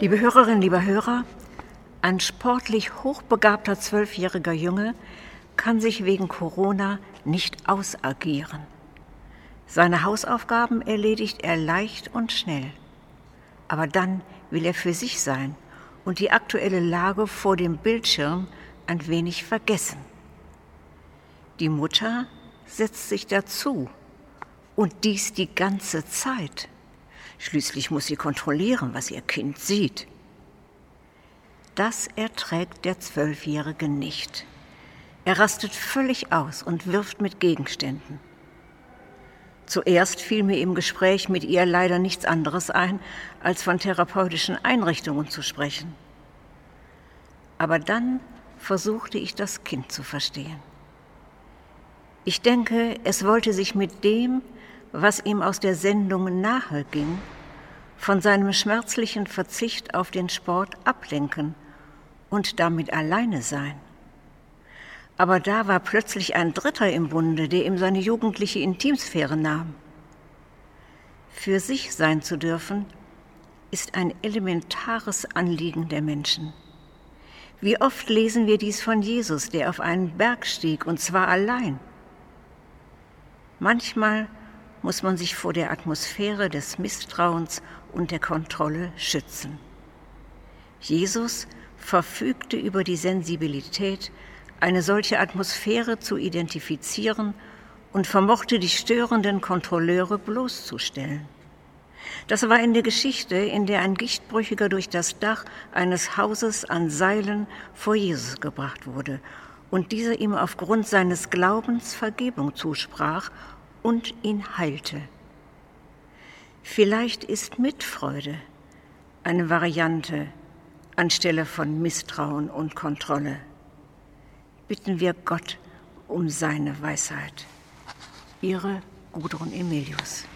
Liebe Hörerinnen, lieber Hörer, ein sportlich hochbegabter 12-jähriger Junge kann sich wegen Corona nicht ausagieren. Seine Hausaufgaben erledigt er leicht und schnell. Aber dann will er für sich sein und die aktuelle Lage vor dem Bildschirm ein wenig vergessen. Die Mutter setzt sich dazu und dies die ganze Zeit. Schließlich muss sie kontrollieren, was ihr Kind sieht. Das erträgt der 12-Jährige nicht. Er rastet völlig aus und wirft mit Gegenständen. Zuerst fiel mir im Gespräch mit ihr leider nichts anderes ein, als von therapeutischen Einrichtungen zu sprechen. Aber dann versuchte ich, das Kind zu verstehen. Ich denke, es wollte sich mit dem, was ihm aus der Sendung nahe ging, von seinem schmerzlichen Verzicht auf den Sport ablenken und damit alleine sein. Aber da war plötzlich ein Dritter im Bunde, der ihm seine jugendliche Intimsphäre nahm. Für sich sein zu dürfen, ist ein elementares Anliegen der Menschen. Wie oft lesen wir dies von Jesus, der auf einen Berg stieg, und zwar allein. Manchmal muss man sich vor der Atmosphäre des Misstrauens und der Kontrolle schützen. Jesus verfügte über die Sensibilität, eine solche Atmosphäre zu identifizieren und vermochte die störenden Kontrolleure bloßzustellen. Das war in der Geschichte, in der ein Gichtbrüchiger durch das Dach eines Hauses an Seilen vor Jesus gebracht wurde und dieser ihm aufgrund seines Glaubens Vergebung zusprach und ihn heilte. Vielleicht ist Mitfreude eine Variante anstelle von Misstrauen und Kontrolle. Bitten wir Gott um seine Weisheit. Ihre Gudrun Emilius.